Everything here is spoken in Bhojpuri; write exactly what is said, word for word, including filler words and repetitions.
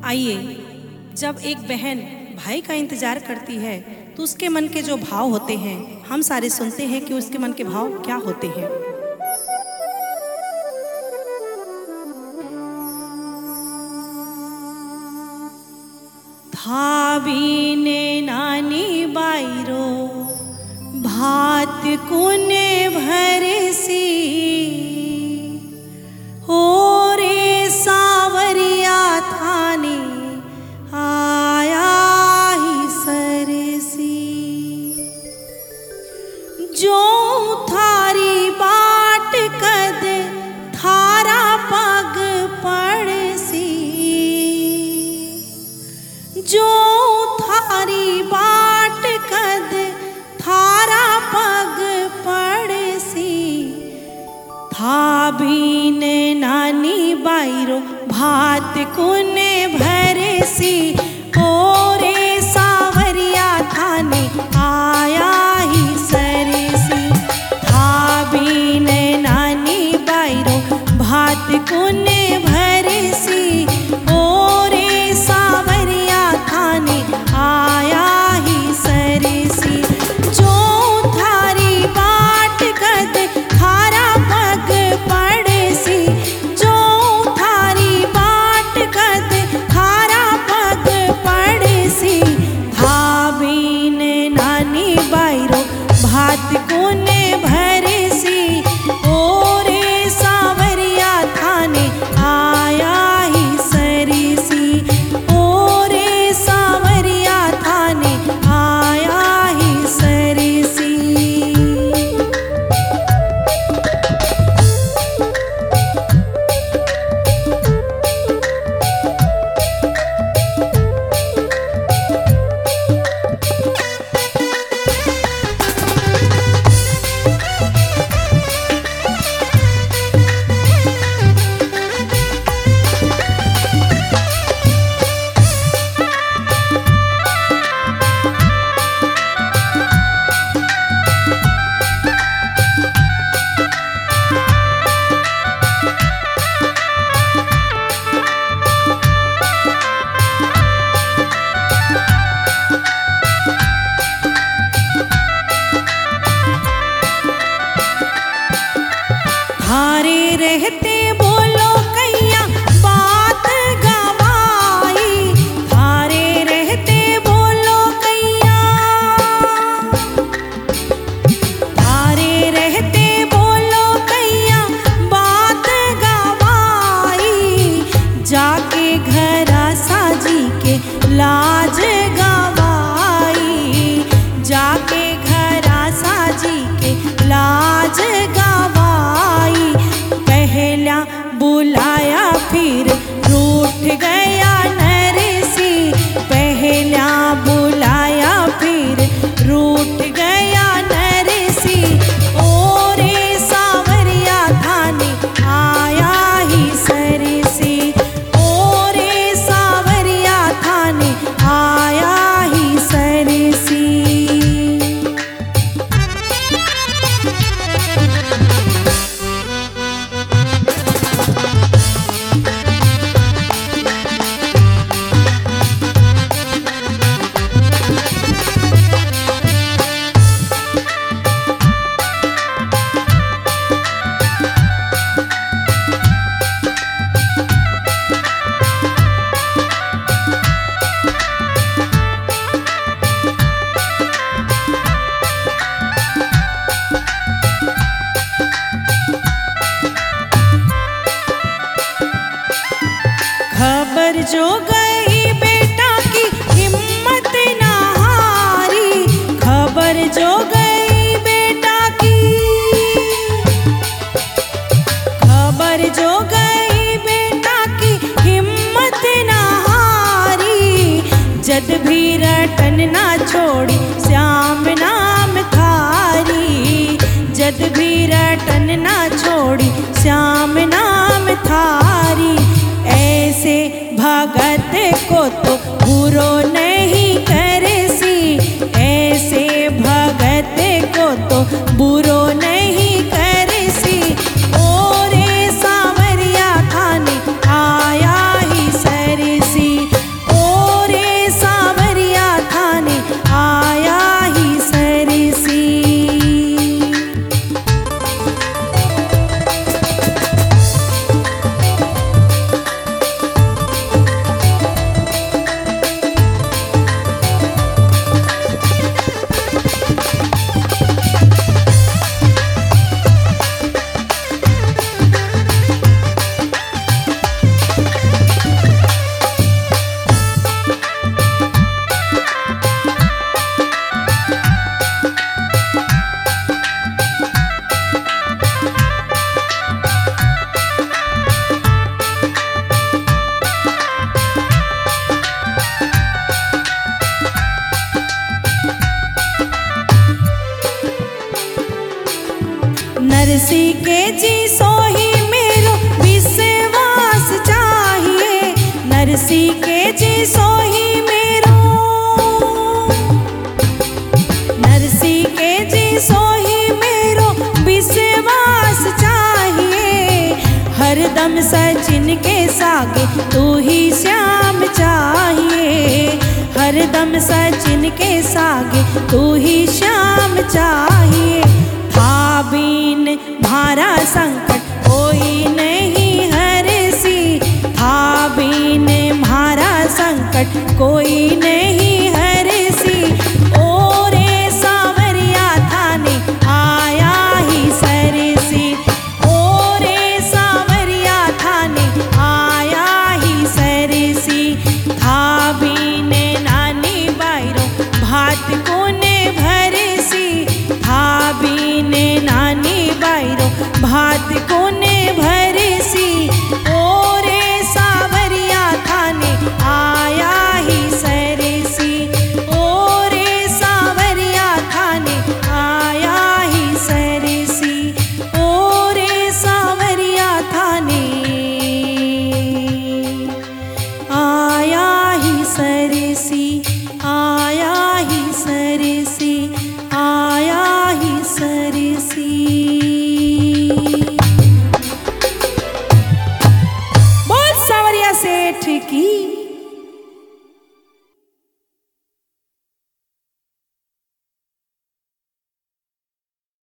आइए, जब एक बहन भाई का इंतजार करती है तो उसके मन के जो भाव होते हैं हम सारे सुनते हैं कि उसके मन के भाव क्या होते हैं। थाबीने नानी बाईरो भात कुने भरसी हो रे सावरिया थाने आया ही सरसी। जो थारी बाट कद थारा पग पड़सी, जो थारी बाट कद थारा पग पड़सी। थाबीने नानी बाईरो भात कुने भरसी हो रे सावरिया थाने आया ही सरसी। थाबीने नानी बाईरो भात कुने भरसी हो रे सावरिया थाने आया ही सरसी। जो थारी बाट कद थारा पग पड़सी, जो थारी बाट कद थारा पग पड़सी। थाबीने नानी बाईरो भात कुने भरसी हो रे सावरिया थाने आया ही सरसी। हो रे सावरिया थाने आया ही सरसी। थारे रहते बोलो कैया बात गवाई, थारे रहते बोलो कैया, थारे रहते बोलो कैया बात गवाई। जाके घरा साजी के लाज गवाई, जाके घरा साजी के लाज गवाई। पहला बुलाया फिर रूठ गया नरसी, पहला बुलाया फिर रूठ गया नरसी। ओ रे सावरिया थाने आया ही सरसी, ओ रे सावरिया थाने आया ही सरसी। खबर जो गई बेटा की हिम्मत ना हारी, खबर जो गई बेटा की, खबर जो गई बेटा की हिम्मत ना हारी। जद भी रटन ना छोड़ी श्याम नाम थारी, जद भी रटन ना छोड़ी श्याम नाम थारी। ऐसे भगत को तो बुरो नहीं करसी, ऐसे भगत को तो बुरो नहीं करसी। ओ रे सावरिया थाने आया ही सरसी। हरदम सचिन के सागे तू ही श्याम चाहिए, हरदम सचिन के सागे तू ही श्याम चाहिए। था बीन भारा संकट कोई नहीं हरसी, था बीन भारा संकट कोई नहीं